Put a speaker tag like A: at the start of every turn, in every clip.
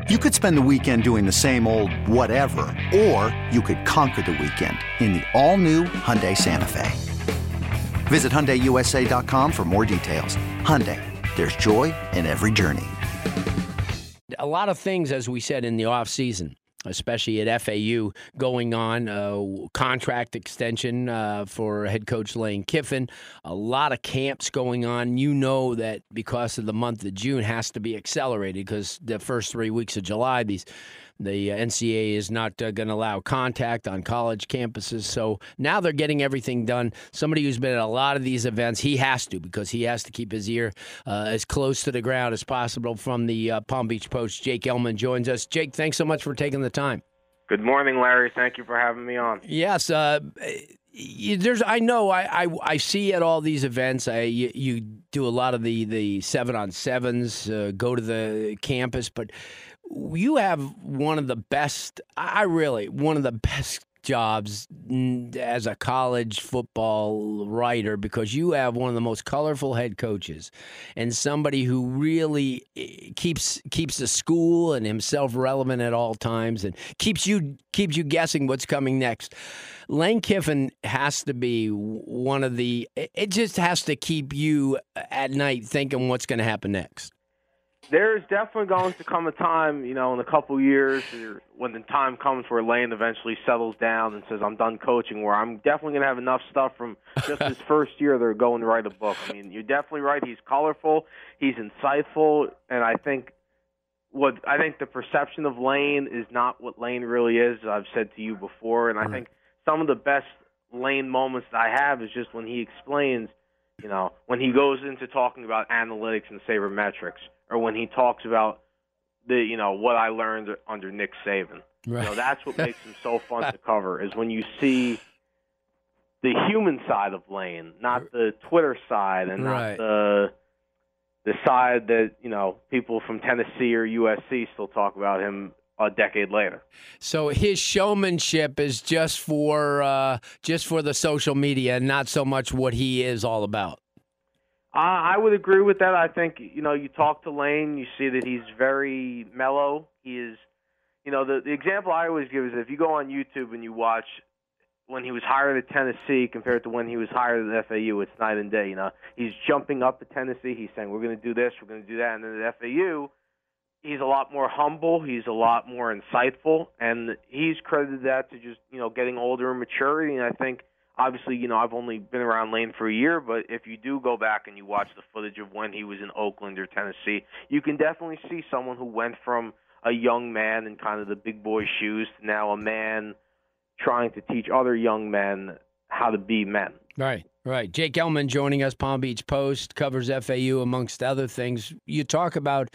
A: You could spend the weekend doing the same old whatever, or you could conquer the weekend in the all-new Hyundai Santa Fe. Visit HyundaiUSA.com for more details. Hyundai, there's joy in every journey.
B: A lot of things, as we said, in the offseason, especially at FAU, going on. Contract extension for head coach Lane Kiffin. A lot of camps going on. You know that because of the month of June has to be accelerated because the first 3 weeks of July, the NCAA is not going to allow contact on college campuses. So now they're getting everything done. Somebody who's been at a lot of these events, he has to because he has to keep his ear as close to the ground as possible. From the Palm Beach Post, Jake Elman joins us. Jake, thanks so much for taking the time.
C: Good morning, Larry. Thank you for having me on.
B: Yes, I see at all these events. You do a lot of the 7-on-7s, go to the campus, but you have one of the best jobs as a college football writer because you have one of the most colorful head coaches and somebody who really keeps the school and himself relevant at all times and keeps you guessing what's coming next. Lane Kiffin has to be one of the – it just has to keep you at night thinking what's going to happen next.
C: There's definitely going to come a time, in a couple years when the time comes where Lane eventually settles down and says, I'm done coaching, where I'm definitely going to have enough stuff from just his first year that are going to write a book. I mean, you're definitely right. He's colorful. He's insightful. And I think the perception of Lane is not what Lane really is, as I've said to you before. And I think some of the best Lane moments that I have is just when he explains, when he goes into talking about analytics and sabermetrics, or when he talks about what I learned under Nick Saban.
B: Right.
C: That's what makes him so fun to cover, is when you see the human side of Lane, not the Twitter side and not the side that, people from Tennessee or USC still talk about him a decade later.
B: So his showmanship is just for the social media and not so much what he is all about.
C: I would agree with that. I think, you talk to Lane, you see that he's very mellow. He is, the example I always give is if you go on YouTube and you watch when he was hired at Tennessee compared to when he was hired at FAU, it's night and day. He's jumping up at Tennessee. He's saying, we're going to do this, we're going to do that. And then at FAU, he's a lot more humble. He's a lot more insightful. And he's credited that to just, getting older and maturity. And I think, obviously, I've only been around Lane for a year, but if you do go back and you watch the footage of when he was in Oakland or Tennessee, you can definitely see someone who went from a young man in kind of the big boy shoes to now a man trying to teach other young men how to be men.
B: Right. Jake Elman joining us, Palm Beach Post, covers FAU amongst other things. You talk about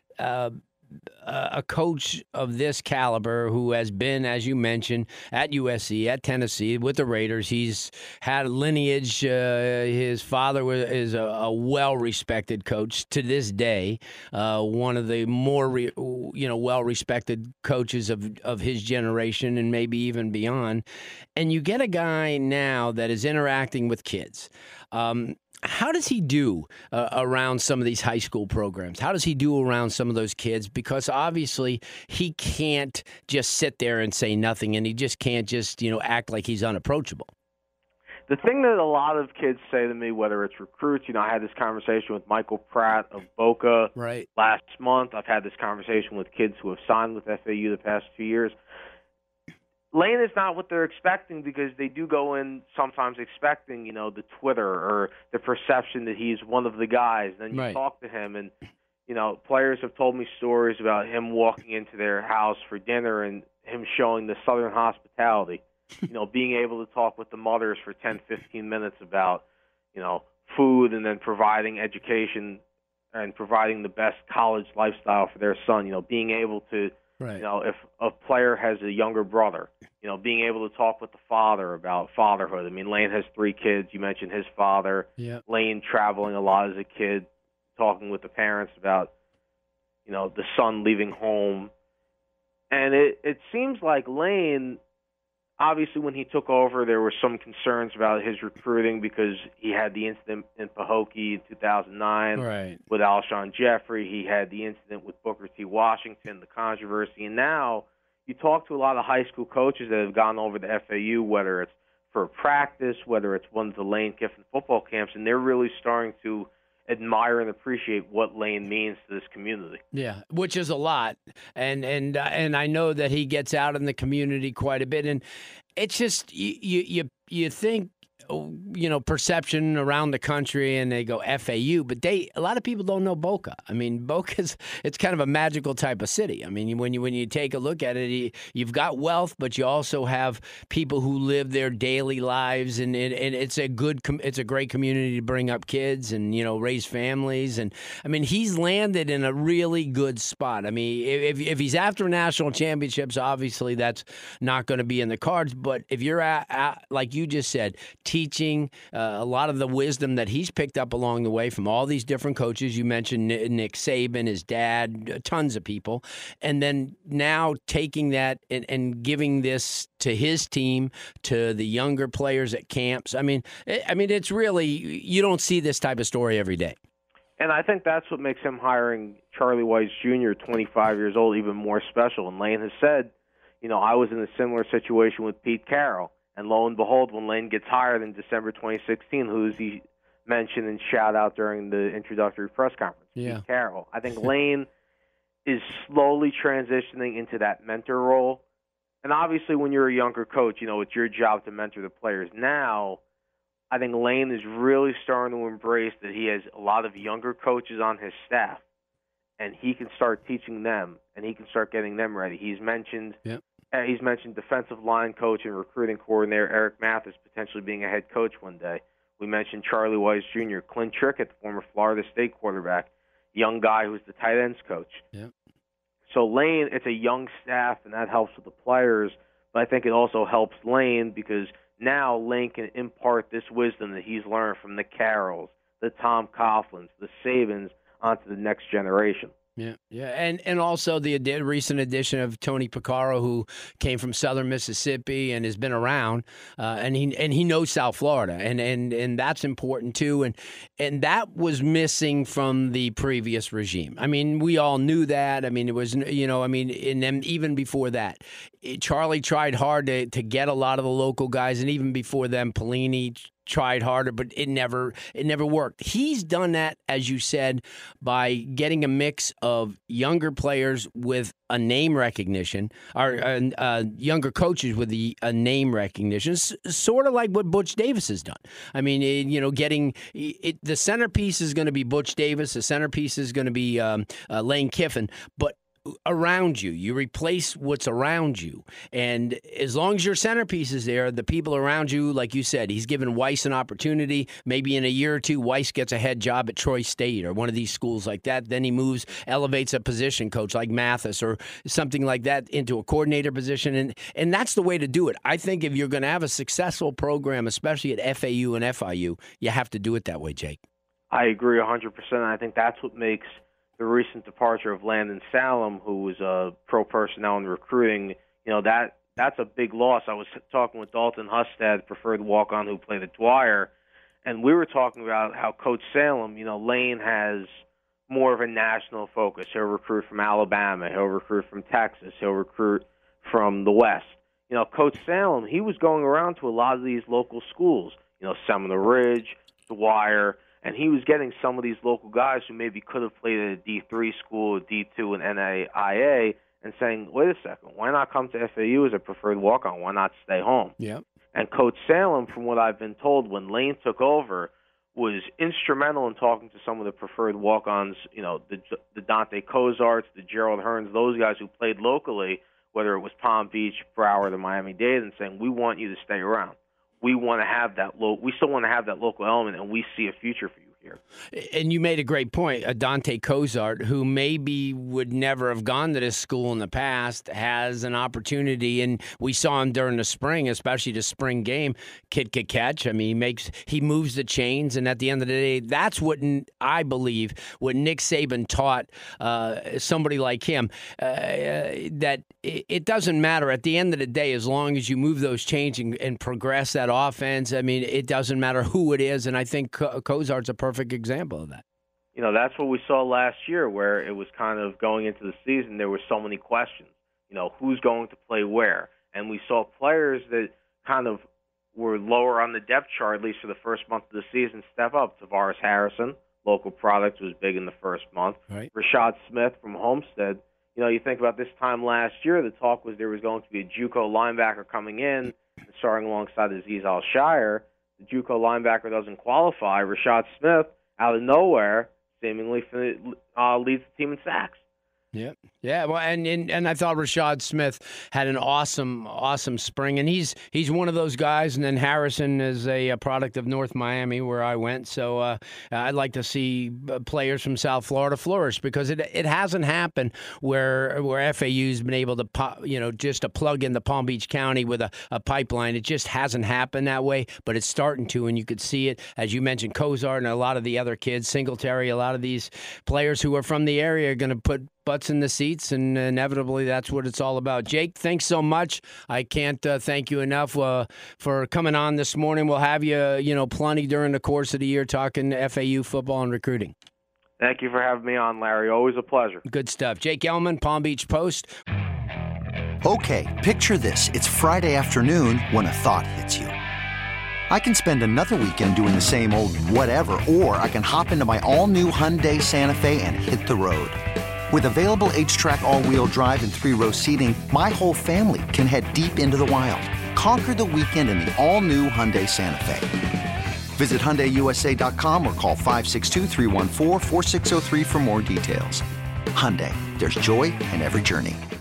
B: a coach of this caliber who has been, as you mentioned, at USC, at Tennessee, with the Raiders. He's had a lineage. His father is a well-respected coach to this day, one of the more well-respected coaches of his generation and maybe even beyond. And you get a guy now that is interacting with kids. How does he do around some of these high school programs? How does he do around some of those kids? Because obviously he can't just sit there and say nothing, and he just can't just, act like he's unapproachable.
C: The thing that a lot of kids say to me, whether it's recruits, I had this conversation with Michael Pratt of Boca last month. I've had this conversation with kids who have signed with FAU the past 2 years. Lane is not what they're expecting because they do go in sometimes expecting, the Twitter or the perception that he's one of the guys. Then you talk to him and, players have told me stories about him walking into their house for dinner and him showing the Southern hospitality, being able to talk with the mothers for 10, 15 minutes about, food and then providing education and providing the best college lifestyle for their son, being able to, if a player has a younger brother, being able to talk with the father about fatherhood. I mean, Lane has 3 kids. You mentioned his father.
B: Yep.
C: Lane traveling a lot as a kid, talking with the parents about, the son leaving home. And it seems like Lane, Obviously, when he took over, there were some concerns about his recruiting because he had the incident in Pahokee in 2009 with Alshon Jeffrey. He had the incident with Booker T. Washington, the controversy. And now you talk to a lot of high school coaches that have gone over to FAU, whether it's for practice, whether it's one of the Lane Kiffin football camps, and they're really starting to admire and appreciate what Lane means to this community.
B: Yeah, which is a lot, and I know that he gets out in the community quite a bit, and it's just you think, perception around the country, and they go FAU, but a lot of people don't know Boca. I mean, it's kind of a magical type of city. I mean, when you take a look at it, you've got wealth, but you also have people who live their daily lives, and it's a great community to bring up kids and raise families. And I mean, he's landed in a really good spot. I mean, if he's after national championships, obviously that's not going to be in the cards. But if you're at like you just said, teaching a lot of the wisdom that he's picked up along the way from all these different coaches. You mentioned Nick Saban, his dad, tons of people. And then now taking that and giving this to his team, to the younger players at camps. I mean, it's really, you don't see this type of story every day.
C: And I think that's what makes him hiring Charlie Weis Jr., 25 years old, even more special. And Lane has said, I was in a similar situation with Pete Carroll. And lo and behold, when Lane gets hired in December 2016, who's he mentioned and shout out during the introductory press conference? Pete Carroll. I think Lane is slowly transitioning into that mentor role. And obviously when you're a younger coach, it's your job to mentor the players. Now, I think Lane is really starting to embrace that he has a lot of younger coaches on his staff, and he can start teaching them, and he can start getting them ready. He's mentioned defensive line coach and recruiting coordinator Eric Mathis potentially being a head coach one day. We mentioned Charlie Weis Jr., Clint Trickett, the former Florida State quarterback, young guy who's the tight ends coach.
B: Yep.
C: So Lane, it's a young staff, and that helps with the players, but I think it also helps Lane because now Lane can impart this wisdom that he's learned from the Carrolls, the Tom Coughlins, the Sabans onto the next generation.
B: Yeah, and also the recent addition of Tony Piccaro, who came from Southern Mississippi and has been around, and he knows South Florida, and that's important too, and that was missing from the previous regime. I mean, we all knew that. I mean, it was and then even before that, Charlie tried hard to get a lot of the local guys, and even before them, Pelini tried harder, but it never worked. He's done that, as you said, by getting a mix of younger players with a name recognition, or younger coaches with a name recognition, sort of like what Butch Davis has done. I mean, getting the centerpiece is going to be Butch Davis, the centerpiece is going to be Lane Kiffin, but around you replace what's around you, and as long as your centerpiece is there, the people around you, like you said, he's given Weis an opportunity. Maybe in a year or two, Weis gets a head job at Troy State or one of these schools like that. Then he elevates a position coach like Mathis or something like that into a coordinator position, and that's the way to do it. I think if you're going to have a successful program, especially at FAU and FIU, you have to do it that way, Jake.
C: I agree 100%. I think that's what makes the recent departure of Landon Salem, who was a pro personnel and recruiting, that's a big loss. I was talking with Dalton Hustad, preferred walk-on who played at Dwyer, and we were talking about how Coach Salem, Lane has more of a national focus. He'll recruit from Alabama. He'll recruit from Texas. He'll recruit from the West. Coach Salem, he was going around to a lot of these local schools, Seminole Ridge, Dwyer, and he was getting some of these local guys who maybe could have played at a D3 school, a D2, and NAIA, and saying, wait a second, why not come to FAU as a preferred walk-on? Why not stay home?
B: Yeah.
C: And Coach Salem, from what I've been told, when Lane took over, was instrumental in talking to some of the preferred walk-ons, the Dante Cozarts, the Gerald Hearns, those guys who played locally, whether it was Palm Beach, Broward, or Miami-Dade, and saying, we want you to stay around. We want to have that we still want to have that local element, and we see a future for you here.
B: And you made a great point. Dante Cozart, who maybe would never have gone to this school in the past, has an opportunity, and we saw him during the spring, especially the spring game. Kid could catch. I mean, he moves the chains, and at the end of the day, that's what I believe what Nick Saban taught somebody like him, that it doesn't matter at the end of the day as long as you move those chains and progress that offense. I mean, it doesn't matter who it is, and I think Cozart's a perfect example of that.
C: You know, that's what we saw last year, where it was kind of going into the season, there were so many questions. You know, who's going to play where? And we saw players that kind of were lower on the depth chart, at least for the first month of the season, step up. Tavares Harrison, local product, was big in the first month.
B: Right.
C: Rashad Smith from Homestead. You know, you think about this time last year, the talk was there was going to be a JUCO linebacker coming in and starting alongside Azeez Al-Shire. The JUCO linebacker doesn't qualify. Rashad Smith, out of nowhere, seemingly leads the team in sacks.
B: Yeah. Well, and I thought Rashad Smith had an awesome spring, and he's one of those guys. And then Harrison is a product of North Miami, where I went. So I'd like to see players from South Florida flourish, because it hasn't happened where FAU's been able to just to plug into Palm Beach County with a pipeline. It just hasn't happened that way, but it's starting to, and you could see it, as you mentioned, Cozart and a lot of the other kids, Singletary, a lot of these players who are from the area are going to put butts in the seats, and inevitably that's what it's all about. Jake, thanks so much. I can't thank you enough for coming on this morning. We'll have you, plenty during the course of the year talking FAU football and recruiting.
C: Thank you for having me on, Larry. Always a pleasure.
B: Good stuff. Jake Elman, Palm Beach Post.
A: Okay, picture this. It's Friday afternoon when a thought hits you. I can spend another weekend doing the same old whatever, or I can hop into my all-new Hyundai Santa Fe and hit the road. With available H-Track all-wheel drive and 3-row seating, my whole family can head deep into the wild. Conquer the weekend in the all-new Hyundai Santa Fe. Visit HyundaiUSA.com or call 562-314-4603 for more details. Hyundai, there's joy in every journey.